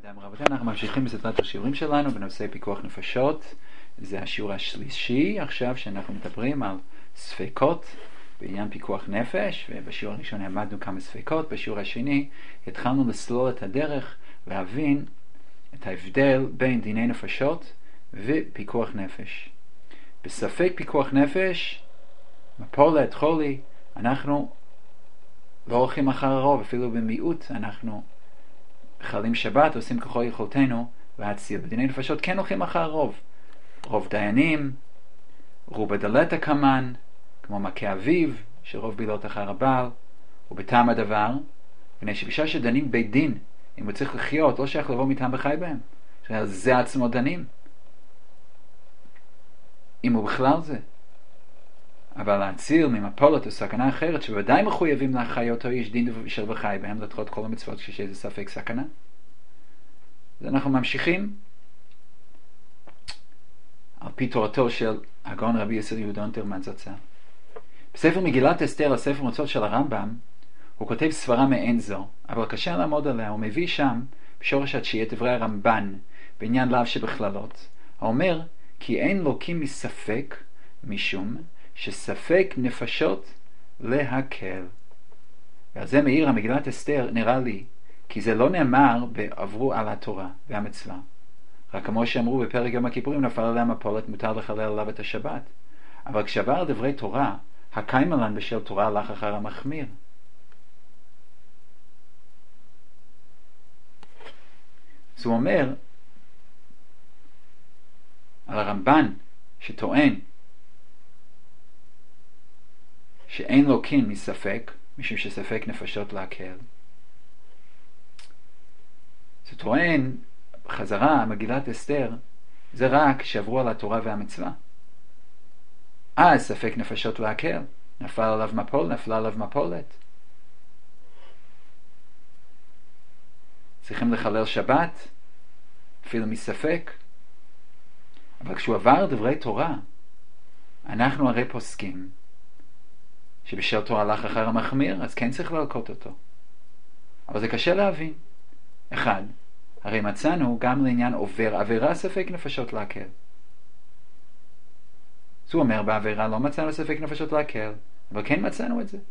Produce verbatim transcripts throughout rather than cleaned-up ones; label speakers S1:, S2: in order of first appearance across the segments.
S1: גבירותיי ורבותיי, אנחנו ממשיכים בסדרת השיעורים שלנו בנושא פיקוח נפשות. זה השיעור השלישי עכשיו שאנחנו מדברים על ספקות בעניין פיקוח נפש, ובשיעור הראשון למדנו כמה ספקות. בשיעור השני התחלנו לסלול את הדרך להבין את ההבדל בין דיני נפשות ופיקוח נפש. בספק פיקוח נפש, מפולת, חולי, אנחנו לא הולכים אחר הרוב, אפילו במיעוט אנחנו חלים שבת, עושים ככל יכולתנו להציל. בדיני נפשות כן הולכים אחר הרוב. רוב דיינים, רובה דלתא קמן, כמו מכה אביב, שרוב בילות אחר הבעל, ובטעם הדבר, בני שבשעה שדנים בית דין, אם הוא צריך לחיות, לא שייך לבוא מטעם בחי בהם. זה עצמו דנים. אם הוא בכלל זה. אבל להציל ממפולת או סכנה אחרת, שבוודאי מחויבים לחיות או איש דין של וחי בהם, לדחות כל המצוות כשיש ספק סכנה. אז אנחנו ממשיכים על פי תורתו של הגאון רבי יוסף יהודה אונטרמן זצ"ל. בספר מגילת אסתר, הספר מצוות של הרמב"ם, הוא כותב סברה מעין זו, אבל קשה לעמוד עליה. הוא מביא שם בשורש התשיעי את דברי הרמב"ן בעניין לאו שבכללות, האומר כי אין לוקים מספק משום שספק נפשות להקל. ועל זה מאיר המגילת אסתר נראה לי כי זה לא נאמר בעברו על התורה והמצווה, רק כמו שאמרו בפרק יום הכיפורים, נפל עליהם הפולת, מותר לחלל עליו את השבת. אבל כשעבר על דברי תורה, הקיימלן בשל תורה הלך אחר המחמיר. אז הוא אומר על הרמב"ן שטוען שאין לוקים מספק, משום שספק נפשות להקל. זה טוען בחזרה, מגילת אסתר, זה רק שעברו על התורה והמצווה. אז ספק נפשות להקל, נפל עליו מפול, נפלה עליו מפולת. צריכים לחלל שבת, אפילו מספק. אבל כשהוא עבר דברי תורה, אנחנו הרי פוסקים שבשל תורה הלך אחר המחמיר, אז כן צריך להלקות אותו. אבל זה קשה להבין. אחד, הרי מצאנו גם לעניין עובר עבירה ספק נפשות להקל. אז הוא אומר בעבירה לא מצאנו ספק נפשות להקל, אבל כן מצאנו את זה.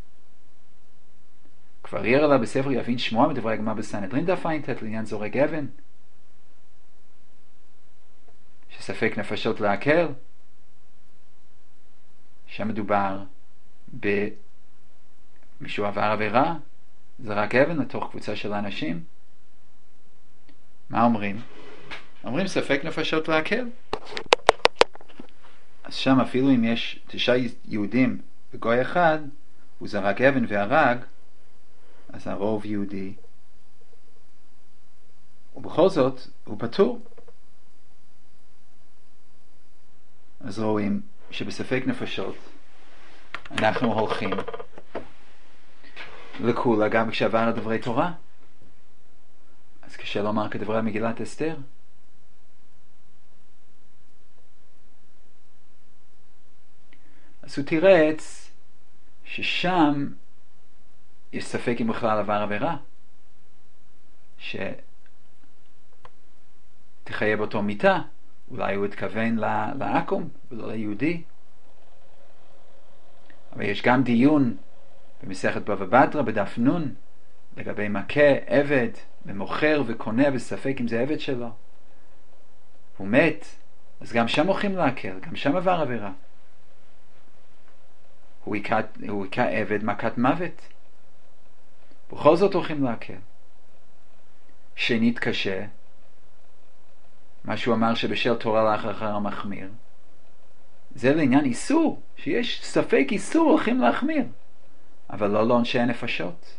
S1: כבר יראה לה בספר יבין שמוע מדברי הגמרא בסנהדרין דף ע"ט לעניין זורק אבן, שספק נפשות להקל, שם מדובר במישהו עבר עבירה, זרק אבן לתוך קבוצה של אנשים. מה אומרים? אומרים ספק נפשות להקל. אז שם אפילו אם יש תשעה יהודים וגוי אחד, הוא זרק אבן והרג, אז הרוב יהודי. ובכל זאת הוא פטור. אז רואים שבספק נפשות אנחנו הולכים לכולה גם כשעבר על דברי תורה. אז קשה לומר כדברי מגילת אסתר. אז הוא תירץ ששם יש ספק אם בכלל עבר עבירה שתחייב אותו מיתה. אולי הוא התכוון לעקום ולא ליהודי. אבל יש גם דיון במסכת בבא בתרא בדף נון לגבי מכה עבד ומוכר וקונה בספק אם זה עבד שלו. הוא מת, אז גם שם הולכים להקל, גם שם עבר עבירה. הוא היכה, הוא היכה עבד מכת מוות. בכל זאת הולכים להקל. שנית קשה, מה שהוא אמר שבשל תורה הלך אחר המחמיר, זה לעניין איסור, שיש ספק איסור הולכים להחמיר, אבל לא לעונשי הנפשות.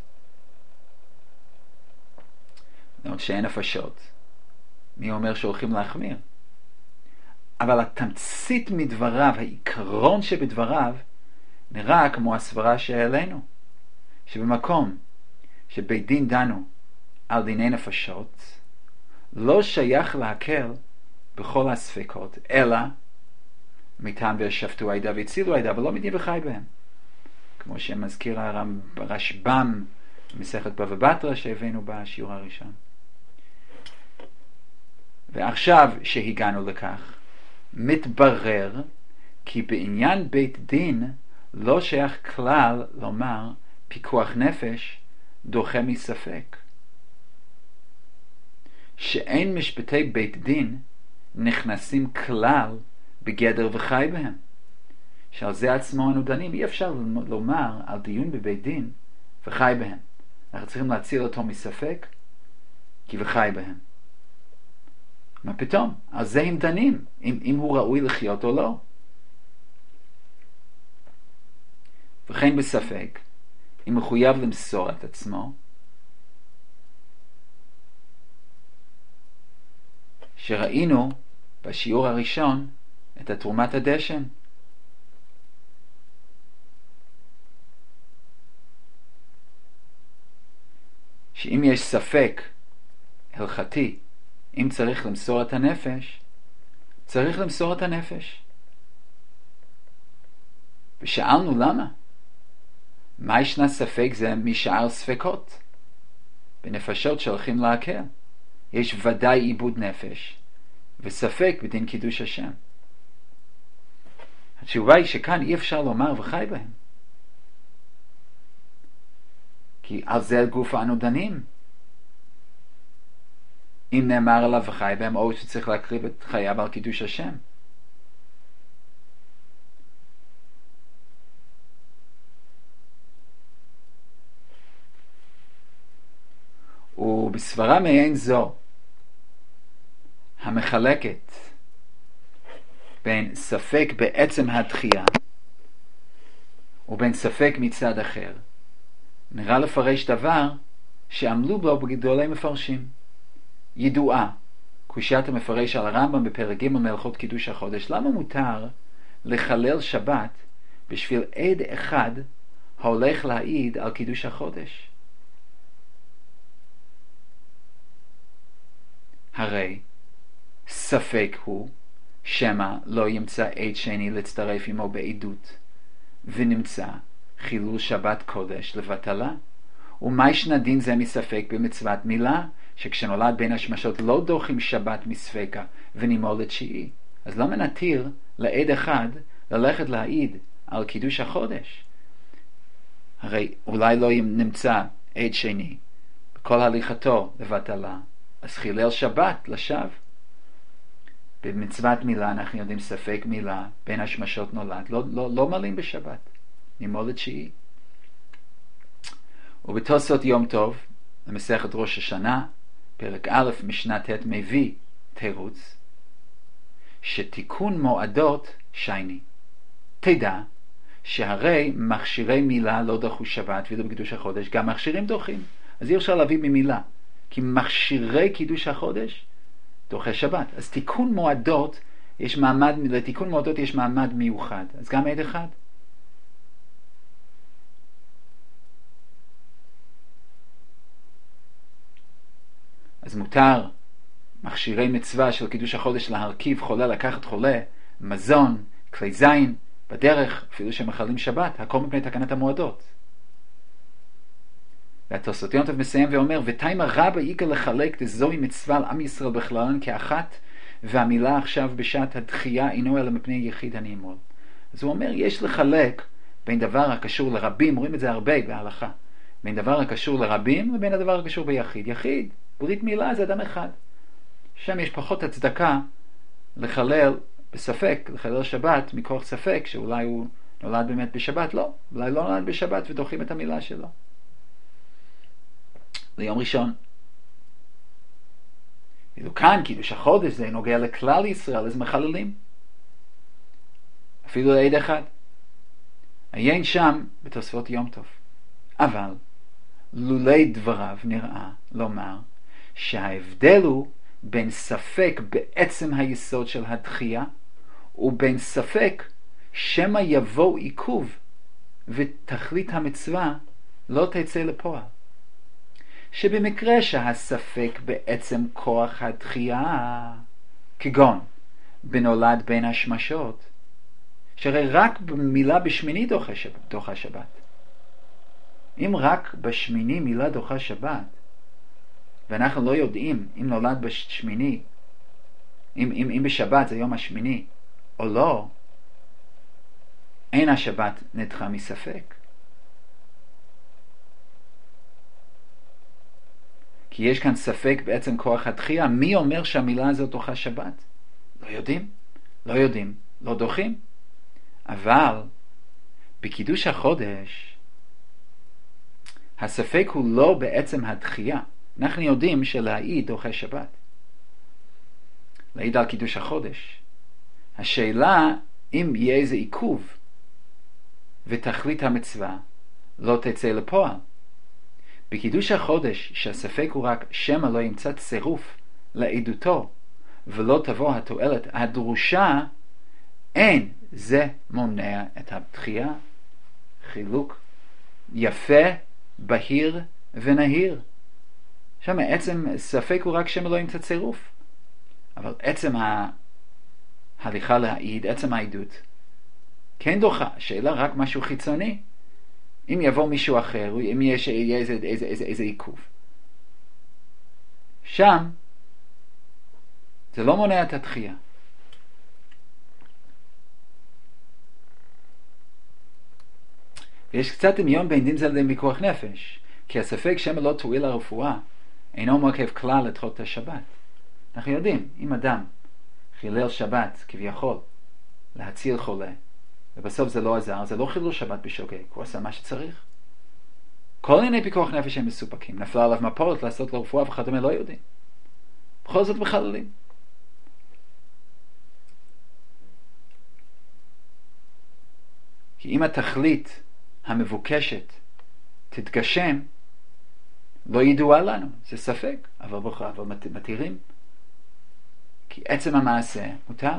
S1: לעונשי הנפשות, מי אומר שהולכים להחמיר? אבל התמצית מדבריו, העיקרון שבדבריו, נראה כמו הסברה שהעלינו, שבמקום שבית דין דנו על דיני נפשות, לא שייך להקל בכל הספקות, אלא מטעם ושפטו עדה והצילו עדה, אבל לא מדין וחי בהם. כמו שמזכיר הרשב"ם במסכת בבא בתרא שהבאנו בשיעור הראשון. ועכשיו שהגענו לכך, מתברר כי בעניין בית דין לא שייך כלל לומר פיקוח נפש דוחה מספק. שאין משפטי בית דין נכנסים כלל בגדר וחי בהם. שעל זה עצמו אנו דנים. אי אפשר לומר על דיון בבית דין וחי בהם. אנחנו צריכים להציל אותו מספק כי וחי בהם. מה פתאום? על זה הם דנים, אם, אם הוא ראוי לחיות או לא. וכן בספק, אם מחויב למסור את עצמו, שראינו בשיעור הראשון את התרומת הדשן. שאם יש ספק הלכתי, אם צריך למסור את הנפש, צריך למסור את הנפש. ושאלנו למה? מה ישנה ספק זה משאר ספקות? בנפשות שהולכים להקל. יש ודאי עיבוד נפש, וספק בדין קידוש השם. התשובה היא שכאן אי אפשר לומר וחי בהם. כי על זה גוף אנו דנים. אם נאמר עליו וחי בהם, או שצריך להקריב את חייו על קידוש השם. ובסברה מעין זו, המחלקת בין ספק בעצם התחייה ובין ספק מצד אחר, נראה לפרש דבר שעמלו בו בגדולי מפרשים. ידועה, קושיית המפרש על הרמב"ם בפרק ג' מהלכות קידוש החודש, למה מותר לחלל שבת בשביל עד אחד ההולך להעיד על קידוש החודש? הרי ספק הוא שמא לא ימצא עד שני להצטרף עמו בעדות, ונמצא חילול שבת קודש לבטלה. ומה ישנה דין זה מספק במצוות מילה, שכשנולד בין השמשות לא דוחים שבת מספקה ונימול לתשיעי? אז למה נתיר לעד אחד ללכת להעיד על קידוש החודש? הרי אולי לא נמצא עד שני בכל הליכתו לבטלה, אז חילל שבת לשווא. במצוות מילה אנחנו יודעים ספק מילה בין השמשות נולד, לא, לא, לא מלים בשבת, נימול לתשיעי. ובתוספות יום טוב, למסכת ראש השנה, פרק א' משנה ט' מביא תירוץ, שתיקון מועדות שייני. תדע שהרי מכשירי מילה לא דחו שבת ולא בקידוש החודש, גם מכשירים דוחים. אז אי אפשר להביא ממילה, כי מכשירי קידוש החודש דוחה שבת. אז תיקון מועדות, יש מעמד, לתיקון מועדות יש מעמד מיוחד. אז גם עד אחד. אז מותר מכשירי מצווה של קידוש החודש להרכיב חולה, לקחת חולה, מזון, כלי זין, בדרך, אפילו שמחללים שבת, הכל מפני תקנת המועדות. והתוספות יום טוב מסיים ואומר, ותיימה רבה יגע לחלק דזוהי מצווה על עם ישראל בכללן כאחת, והמילה עכשיו בשעת הדחייה אינו אלא מפני יחיד הנעמול. אז הוא אומר, יש לחלק בין דבר הקשור לרבים, רואים את זה הרבה בהלכה, בין דבר הקשור לרבים ובין הדבר הקשור ביחיד. יחיד, ברית מילה זה אדם אחד. שם יש פחות הצדקה לחלל בספק, לחלל שבת מכוח ספק, שאולי הוא נולד באמת בשבת. לא, אולי לא נולד בשבת ודוחים את המילה שלו. ליום ראשון. ואילו כאן, קידוש החודש זה נוגע לכלל ישראל, אז מחללים. אפילו לעד אחד. עיין שם בתוספות יום טוב. אבל, לולי דבריו נראה לומר שההבדל הוא בין ספק בעצם היסוד של הדחייה, ובין ספק שמא יבוא עיכוב ותכלית המצווה לא תצא לפועל. שבמקרה שהספק בעצם כוח הדחייה, כגון בנולד בין השמשות, שהרי רק במילה בשמיני דוחה שבת, דוחה שבת. אם רק בשמיני מילה דוחה שבת, ואנחנו לא יודעים אם נולד בשמיני אם, אם, אם בשבת זה יום השמיני או לא, אין השבת נדחה מספק. כי יש כאן ספק בעצם כוח התחייה. מי אומר שהמילה הזאת דוחה שבת? לא יודעים, לא יודעים, לא דוחים. אבל בקידוש החודש הספק הוא לא בעצם התחייה. אנחנו יודעים שלהעיד דוחה שבת, להעיד על קידוש החודש. השאלה אם יהיה איזה עיכוב ותכלית המצווה לא תצא לפועל. בקידוש החודש שהספק הוא רק שמא לא ימצא צירוף לעדותו ולא תבוא התועלת הדרושה, אין זה מונע את התחייה. חילוק יפה, בהיר ונהיר. שם עצם ספק הוא רק שמא לא ימצא צירוף, אבל עצם ההליכה להעיד, עצם העדות כן דוחה. שאלה רק משהו חיצוני, אם יבוא מישהו אחר, אם יש איזה, איזה, איזה, איזה עיכוב, שם זה לא מונע את התחייה. ויש קצת דמיון בין דין זה לבין פיקוח נפש, כי הספק שמא לא תועיל הרפואה אינו מעכב כלל לדחות את השבת. אנחנו יודעים, אם אדם חילל שבת כביכול להציל חולה ובסוף זה לא עזר, זה לא חילול שבת בשוגג, הוא עשה מה שצריך. כל ענייני פיקוח נפש הם מסופקים. נפלה עליו מפולת לעשות לו רפואה וכדומה, לא יודעים, בכל זאת מחללים. כי אם התכלית המבוקשת תתגשם, לא ידועה לנו, זה ספק, אבל בכל אבל מתירים, כי עצם המעשה מותר.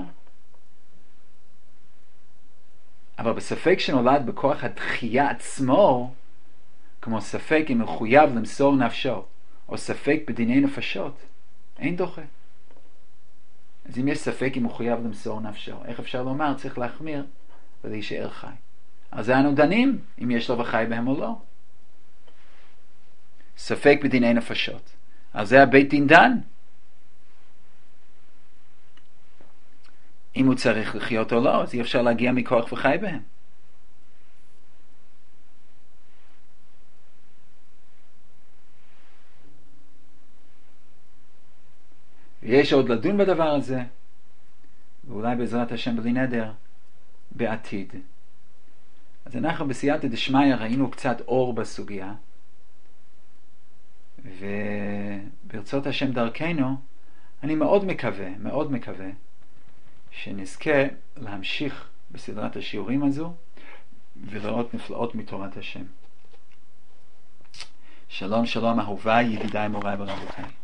S1: אבל בספק שנולד בכוח התחייה עצמו, כמו ספק אם מחויב למסור נפשו, או ספק בדיני נפשות, אין דוחה. אז אם יש ספק אם מחויב למסור נפשו, איך אפשר לומר צריך להחמיר ולהישאר חי? אז אנו דנים אם יש לו וחי בהם או לא. ספק בדיני נפשות, אז זה הבית דין דן אם הוא צריך לחיות או לא, אז אי אפשר להגיע מכוח וחי בהם. ויש עוד לדון בדבר הזה, ואולי בעזרת השם בלי נדר בעתיד. אז אנחנו בסייעתא דשמיא ראינו קצת אור בסוגיה, וברצות השם דרכנו אני מאוד מקווה, מאוד מקווה שנזכה להמשיך בסדרת השיעורים הזו ולראות נפלאות מתורת השם. שלום שלום אהוביי, ידידיי מוריי ורבותיי.